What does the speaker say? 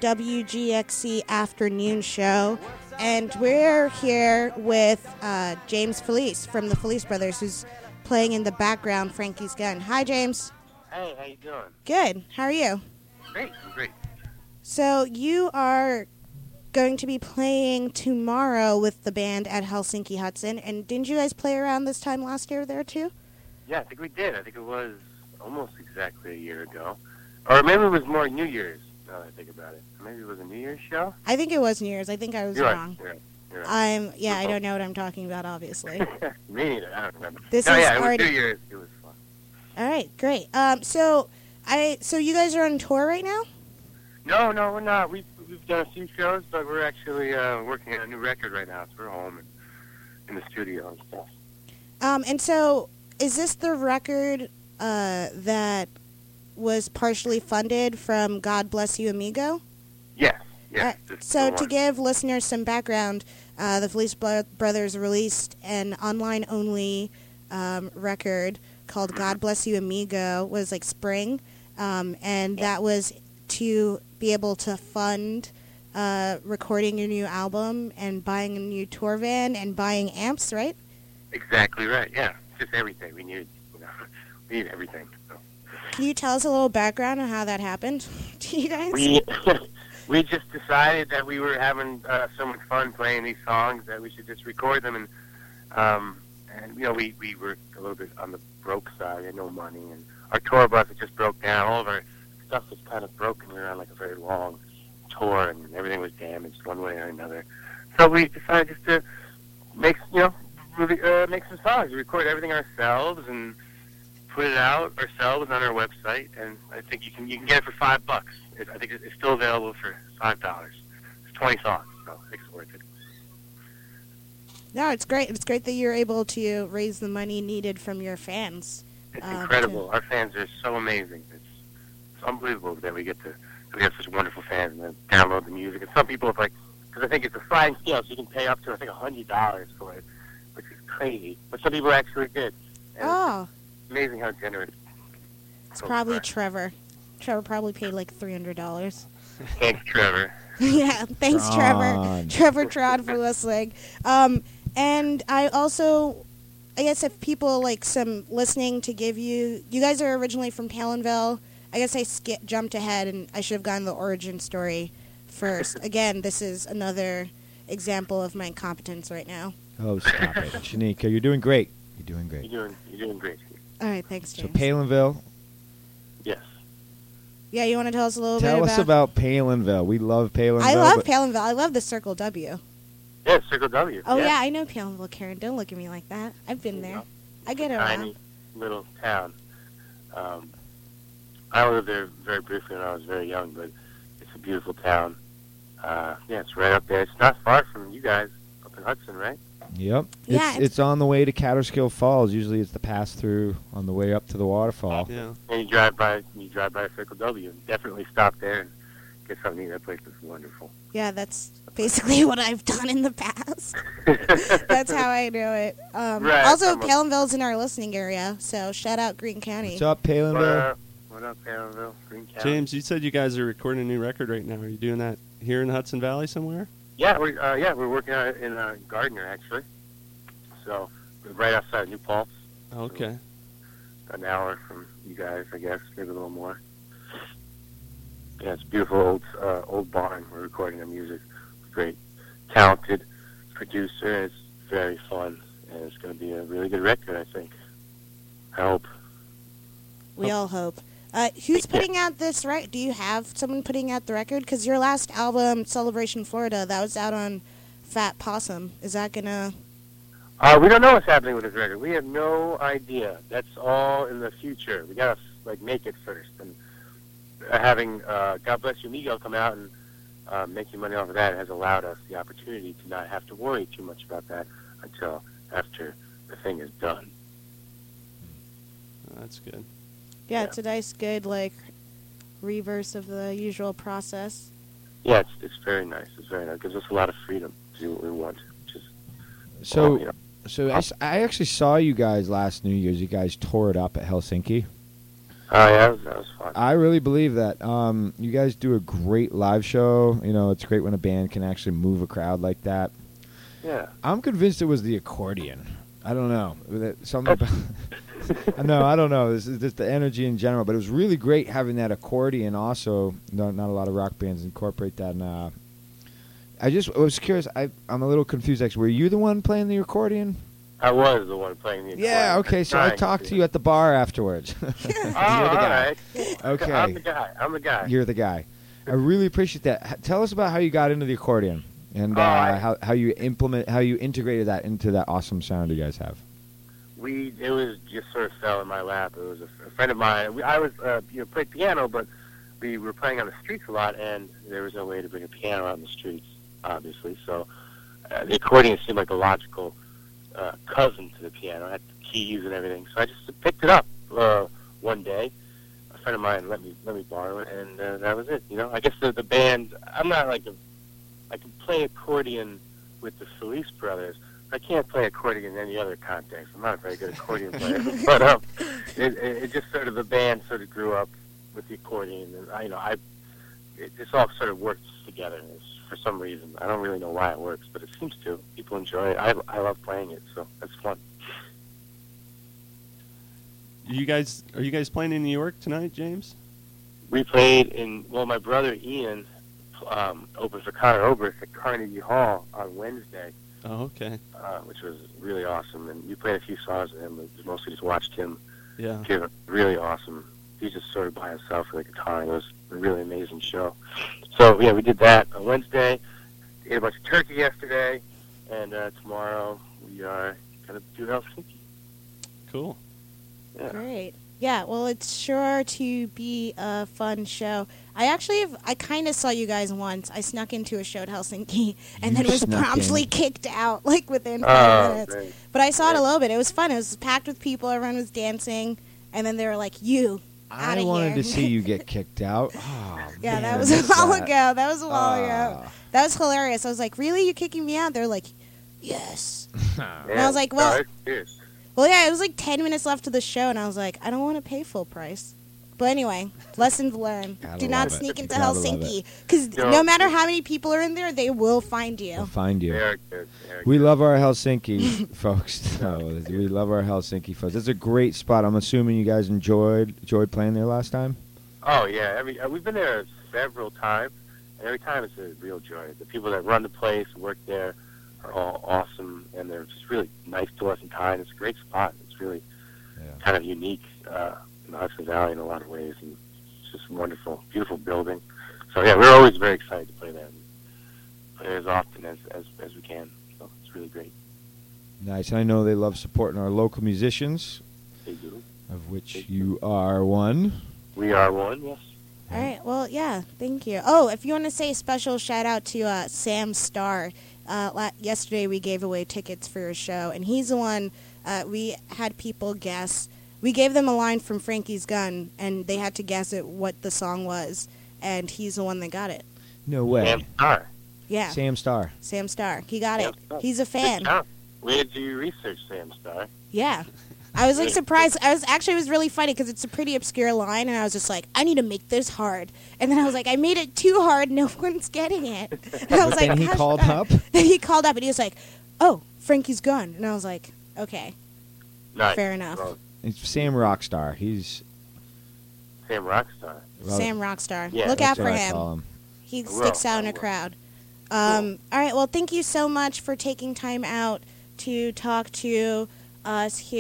WGXC afternoon show, and we're here with James Felice from the Felice Brothers, who's playing in the background Frankie's Gun. Hi, James. Hey, how you doing? Good. How are you? Great, I'm great. So you are going to be playing tomorrow with the band at Helsinki Hudson, and didn't you guys play around this time last year there too? Yeah, I think we did. I think it was almost exactly a year ago. Or maybe it was more New Year's, now that I think about it. Maybe it was a New Year's show? I think it was New Year's. I think I was You're wrong. Right. You're right. I don't know what I'm talking about, obviously. Me neither. I don't remember. It was New Year's. It was fun. All right, great. So you guys are on tour right now? No, we're not. We've done a few shows, but we're actually working on a new record right now. So we're home and in the studio and stuff. And so is this the record that was partially funded from God Bless You Amigo? Yes. So to give listeners some background, the Felice Brothers released an online-only record called God Bless You Amigo, was like spring, and that was to be able to fund recording your new album and buying a new tour van and buying amps, right? Exactly right, yeah. Just everything. We need everything. So. Can you tell us a little background on how that happened to you guys? We just decided that we were having so much fun playing these songs that we should just record them, and we were a little bit on the broke side. We had no money, and our tour bus had just broke down. All of our stuff was kind of broken. We were on like a very long tour, and everything was damaged one way or another. So we decided just to make some songs. We record everything ourselves and put it out ourselves on our website, and I think you can get it for $5. I think it's still available for $5. It's 20 songs, so I think it's worth it. No, it's great. It's great that you're able to raise the money needed from your fans. It's incredible. Our fans are so amazing. It's unbelievable that we have such wonderful fans and then download the music. And some people have because I think it's a sliding scale, so you can pay up to, I think, $100 for it, which is crazy. But some people actually did. And it's amazing how generous. It's probably Trevor. Trevor probably paid like $300. Thanks, Trevor. Yeah, thanks, Tron. Trevor Tron for listening. And I guess if people like some listening to give you guys are originally from Palinville. I guess I jumped ahead and I should have gotten the origin story first. Again, this is another example of my incompetence right now. Oh, stop it. Shanika, you're doing great. You're doing great. You're doing great. All right, thanks, James. So Palinville. Yes. Yeah, you want to tell us a little bit about... Tell us about Palinville. We love Palinville. I love Palinville. I love the Circle W. Yeah, Circle W. Oh, yeah, I know Palinville, Karen. Don't look at me like that. I've been there. I get around. Tiny little town. I lived there very briefly when I was very young, but it's a beautiful town. It's right up there. It's not far from you guys up in Hudson, right? Yep. Yeah, it's on the way to Catterskill Falls. Usually it's the pass-through on the way up to the waterfall. Yeah. And you drive by Circle W. And definitely stop there and get something to eat. That place is wonderful. Yeah, that's basically what I've done in the past. That's how I know it. Right. Also, Palinville's in our listening area, so shout out Greene County. What's up, Palinville? What up, Palinville? Greene County. James, you said you guys are recording a new record right now. Are you doing that here in the Hudson Valley somewhere? Yeah, we're working on it in Gardner, actually. So we're right outside New Paltz. Okay. So an hour from you guys, I guess, maybe a little more. Yeah, it's a beautiful old barn. We're recording the music. Great, talented producer. It's very fun, and it's going to be a really good record, I think. I hope. We all hope. Who's putting out this record? Do you have someone putting out the record? Because your last album, Celebration Florida, that was out on Fat Possum. Is that going to... We don't know what's happening with this record. We have no idea. That's all in the future. We got to make it first. And having God Bless You Amigo come out and making money off of that has allowed us the opportunity to not have to worry too much about that until after the thing is done. That's good. Yeah, it's a nice, good, reverse of the usual process. Yeah, it's very nice. It's very nice. It gives us a lot of freedom to do what we want. So I actually saw you guys last New Year's. You guys tore it up at Helsinki. Oh yeah, that was fun. I really believe that. You guys do a great live show. You know, it's great when a band can actually move a crowd like that. Yeah. I'm convinced it was the accordion. I don't know. Something about no, I don't know. This is just the energy in general, but it was really great having that accordion also. Not a lot of rock bands incorporate that. And, I was curious. I'm a little confused, actually. Were you the one playing the accordion? I was the one playing the accordion. Yeah, okay, so I talked to you at the bar afterwards. Oh, You're the all guy. right. Okay. I'm the guy. You're the guy. I really appreciate that. Tell us about how you got into the accordion and how you integrated that into that awesome sound you guys have. It was just sort of fell in my lap. It was a friend of mine. I was played piano, but we were playing on the streets a lot, and there was no way to bring a piano out in the streets, obviously. So the accordion seemed like a logical cousin to the piano. It had keys and everything. So I just picked it up one day. A friend of mine let me borrow it, and that was it. You know, I guess the band. I'm not like I can play accordion with the Felice Brothers. I can't play accordion in any other context. I'm not a very good accordion player, but it just sort of the band sort of grew up with the accordion, and it just all sort of works together. For some reason, I don't really know why it works, but it seems to. People enjoy it. I love playing it, so that's fun. Are you guys playing in New York tonight, James? We played my brother Ian opened for Conor Oberst at Carnegie Hall on Wednesday. Oh, okay. Which was really awesome, and we played a few songs with him, but mostly just watched him give a really awesome. He's just sort of by himself with the guitar, and it was a really amazing show. So, yeah, we did that on Wednesday, ate a bunch of turkey yesterday, and tomorrow we are going to do Helsinki. Cool. Yeah. Great. Yeah, well, it's sure to be a fun show. I kind of saw you guys once. I snuck into a show at Helsinki and then was promptly kicked out, like, within 5 minutes. Great. But I saw it a little bit. It was fun. It was packed with people. Everyone was dancing. And then they were like, I wanted to see you get kicked out. Oh, yeah, man, that was a while ago. Ah. That was hilarious. I was like, really? You kicking me out? They're like, yes. Yeah. And I was like, well, Cheers. Well, yeah, it was like 10 minutes left of the show, and I was like, I don't want to pay full price. But anyway, lessons learned. Gotta Do not love it. sneak into Gotta love Helsinki, because No. no matter how many people are in there, they will find you. We'll find you. Very good. We love our Helsinki folks. So we love our Helsinki folks. It's a great spot. I'm assuming you guys enjoyed playing there last time. Oh yeah, we've been there several times, and every time it's a real joy. The people that run the place, work there, are all awesome, and they're just really nice to us and kind. It's a great spot. It's really kind of unique in the Hudson Valley in a lot of ways, and it's just wonderful, beautiful building. So yeah, we're always very excited to play there, and play as often as we can. So it's really great. Nice. And I know they love supporting our local musicians, They do. of which you are one. We are one. Yes. All right. Well, yeah. Thank you. Oh, if you want to say a special shout out to Sam Starr. Yesterday we gave away tickets for your show, and he's the one. We had people guess. We gave them a line from Frankie's Gun, and they had to guess what the song was, and he's the one that got it. No way. Sam Starr. Yeah. Sam Starr. Sam Starr. He got Sam it. Starr. He's a fan. Good job. Where did you research Sam Starr? Yeah. I was like surprised. It was really funny because it's a pretty obscure line, and I was just like, I need to make this hard. And then I was like, I made it too hard. No one's getting it. And I was like, Then he "Hush called up." up? Then he called up, and he was like, oh, Frankie's Gun. And I was like, okay, Nice. fair enough. Well, It's Sam Rockstar. He's Sam Rockstar. Sam Rockstar. Yeah, Look that's out for what I him. call him. He I sticks will. out in a crowd. All right. Well, thank you so much for taking time out to talk to us here.